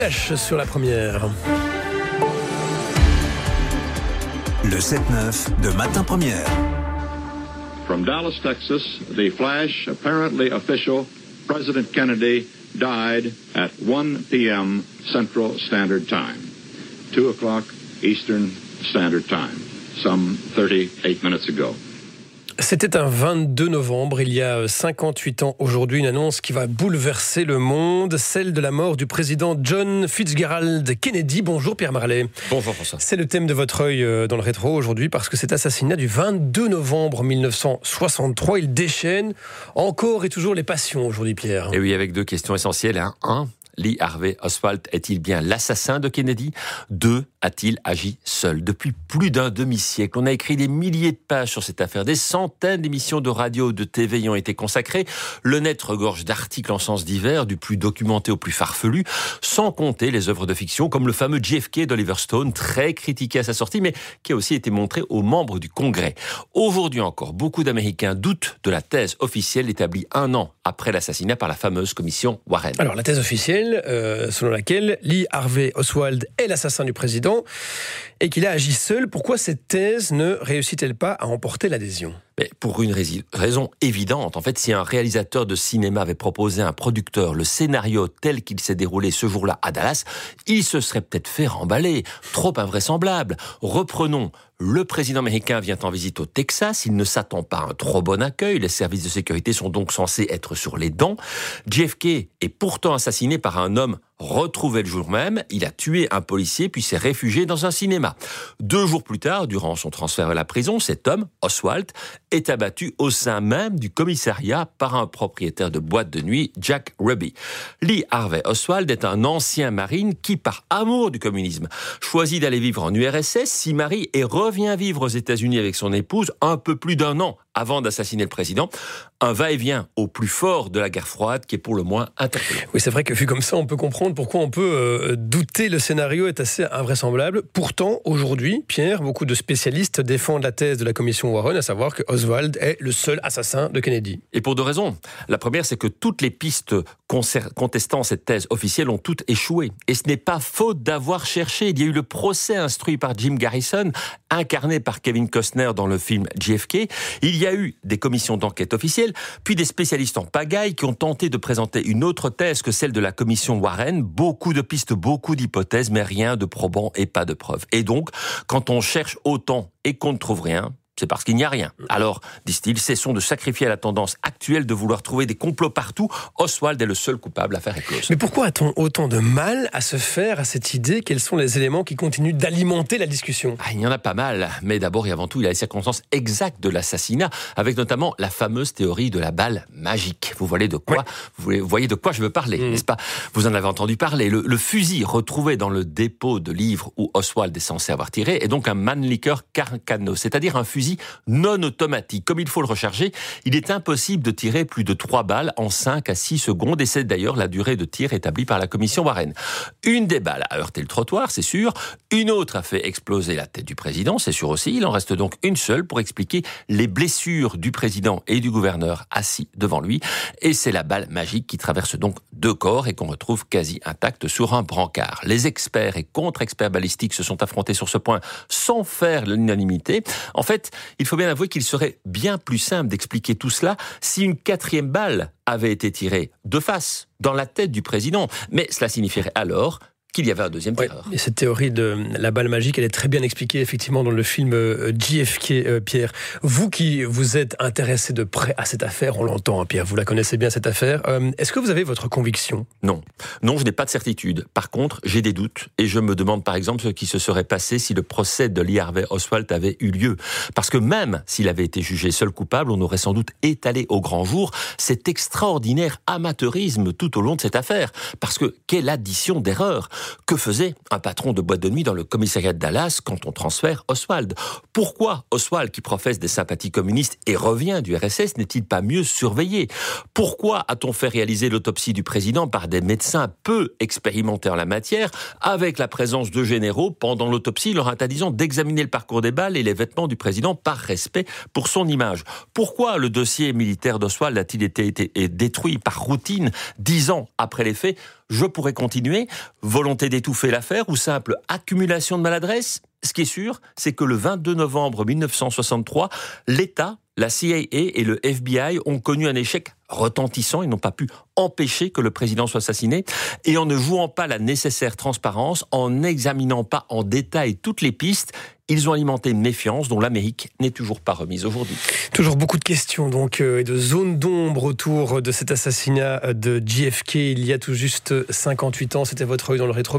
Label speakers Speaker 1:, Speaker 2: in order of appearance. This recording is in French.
Speaker 1: Sur la première.
Speaker 2: Le 7-9 de Matin Première.
Speaker 3: From Dallas, Texas, the flash, apparently official, President Kennedy died at 1 p.m. Central Standard Time, 2 o'clock Eastern Standard Time, some 38 minutes ago.
Speaker 1: C'était un 22 novembre, il y a 58 ans aujourd'hui, une annonce qui va bouleverser le monde, celle de la mort du président John Fitzgerald Kennedy. Bonjour Pierre Marlet.
Speaker 4: Bonjour François.
Speaker 1: C'est le thème de votre œil dans le rétro aujourd'hui parce que cet assassinat du 22 novembre 1963, il déchaîne encore et toujours les passions aujourd'hui Pierre.
Speaker 4: Et oui, avec deux questions essentielles. 1. Lee Harvey Oswald est-il bien l'assassin de Kennedy ? 2. A-t-il agi seul ? Depuis plus d'un demi-siècle, on a écrit des milliers de pages sur cette affaire. Des centaines d'émissions de radio ou de TV y ont été consacrées. Le net regorge d'articles en sens divers, du plus documenté au plus farfelu, sans compter les œuvres de fiction comme le fameux JFK d'Oliver Stone, très critiqué à sa sortie, mais qui a aussi été montré aux membres du Congrès. Aujourd'hui encore, beaucoup d'Américains doutent de la thèse officielle établie 1 an après l'assassinat par la fameuse commission Warren.
Speaker 1: Alors la thèse officielle, selon laquelle Lee Harvey Oswald est l'assassin du président et qu'il a agi seul. Pourquoi cette thèse ne réussit-elle pas à emporter l'adhésion ?
Speaker 4: Mais pour une raison évidente. En fait, si un réalisateur de cinéma avait proposé à un producteur le scénario tel qu'il s'est déroulé ce jour-là à Dallas, il se serait peut-être fait remballer. Trop invraisemblable. Reprenons. Le président américain vient en visite au Texas. Il ne s'attend pas à un trop bon accueil. Les services de sécurité sont donc censés être sur les dents. JFK est pourtant assassiné par un homme retrouvé le jour même. Il a tué un policier puis s'est réfugié dans un cinéma. 2 jours plus tard, durant son transfert à la prison, cet homme, Oswald, est abattu au sein même du commissariat par un propriétaire de boîte de nuit, Jack Ruby. Lee Harvey Oswald est un ancien marine qui, par amour du communisme, choisit d'aller vivre en URSS, s'y marie et revient vivre aux États-Unis avec son épouse un peu plus d'1 an avant d'assassiner le président. Un va-et-vient au plus fort de la guerre froide qui est pour le moins interpellant.
Speaker 1: Oui, c'est vrai que vu comme ça, on peut comprendre pourquoi on peut douter. Le scénario est assez invraisemblable. Pourtant, aujourd'hui, Pierre, beaucoup de spécialistes défendent la thèse de la commission Warren, à savoir que Oswald est le seul assassin de Kennedy.
Speaker 4: Et pour 2 raisons. La première, c'est que toutes les pistes contestant cette thèse officielle ont toutes échoué. Et ce n'est pas faute d'avoir cherché. Il y a eu le procès instruit par Jim Garrison, incarné par Kevin Costner dans le film JFK. Il y a eu des commissions d'enquête officielles, puis des spécialistes en pagaille qui ont tenté de présenter une autre thèse que celle de la commission Warren. Beaucoup de pistes, beaucoup d'hypothèses, mais rien de probant et pas de preuves. Et donc, quand on cherche autant et qu'on ne trouve rien, c'est parce qu'il n'y a rien. Alors, disent-ils, cessons de sacrifier à la tendance actuelle de vouloir trouver des complots partout. Oswald est le seul coupable, l'affaire est close.
Speaker 1: Mais pourquoi a-t-on autant de mal à se faire à cette idée ? Quels sont les éléments qui continuent d'alimenter la discussion ?
Speaker 4: Il y en a pas mal, mais d'abord et avant tout, il y a les circonstances exactes de l'assassinat, avec notamment la fameuse théorie de la balle magique. Vous voyez de quoi, vous voyez de quoi je veux parler, n'est-ce pas ? Vous en avez entendu parler. Le fusil retrouvé dans le dépôt de livres où Oswald est censé avoir tiré est donc un Mannlicher Carcano, c'est-à-dire un fusil non automatique. Comme il faut le recharger, il est impossible de tirer plus de 3 balles en 5 à 6 secondes, et c'est d'ailleurs la durée de tir établie par la commission Warren. Une des balles a heurté le trottoir, c'est sûr. Une autre a fait exploser la tête du président, c'est sûr aussi. Il en reste donc une seule pour expliquer les blessures du président et du gouverneur assis devant lui. Et c'est la balle magique qui traverse donc 2 corps et qu'on retrouve quasi intacte sur un brancard. Les experts et contre-experts balistiques se sont affrontés sur ce point sans faire l'unanimité. En fait, il faut bien avouer qu'il serait bien plus simple d'expliquer tout cela si une 4e balle avait été tirée de face, dans la tête du président. Mais cela signifierait alors qu'il y avait un deuxième tireur.
Speaker 1: Et cette théorie de la balle magique, elle est très bien expliquée effectivement dans le film JFK, Pierre. Vous qui vous êtes intéressé de près à cette affaire, on l'entend, Pierre, vous la connaissez bien cette affaire. Est-ce que vous avez votre conviction ?
Speaker 4: Non, je n'ai pas de certitude. Par contre, j'ai des doutes et je me demande par exemple ce qui se serait passé si le procès de Lee Harvey Oswald avait eu lieu. Parce que même s'il avait été jugé seul coupable, on aurait sans doute étalé au grand jour cet extraordinaire amateurisme tout au long de cette affaire. Parce que quelle addition d'erreurs ! Que faisait un patron de boîte de nuit dans le commissariat de Dallas quand on transfère Oswald ? Pourquoi Oswald, qui professe des sympathies communistes et revient du RSS, n'est-il pas mieux surveillé ? Pourquoi a-t-on fait réaliser l'autopsie du président par des médecins peu expérimentés en la matière, avec la présence de généraux pendant l'autopsie, leur interdisant d'examiner le parcours des balles et les vêtements du président par respect pour son image ? Pourquoi le dossier militaire d'Oswald a-t-il été détruit par routine 10 ans après les faits ? Je pourrais continuer. Volonté d'étouffer l'affaire ou simple accumulation de maladresse? Ce qui est sûr, c'est que le 22 novembre 1963, l'État, la CIA et le FBI ont connu un échec retentissant. Ils n'ont pas pu empêcher que le président soit assassiné. Et en ne jouant pas la nécessaire transparence, en n'examinant pas en détail toutes les pistes, ils ont alimenté une méfiance dont l'Amérique n'est toujours pas remise aujourd'hui.
Speaker 1: Toujours beaucoup de questions donc et de zones d'ombre autour de cet assassinat de JFK il y a tout juste 58 ans. C'était votre œil dans le rétro.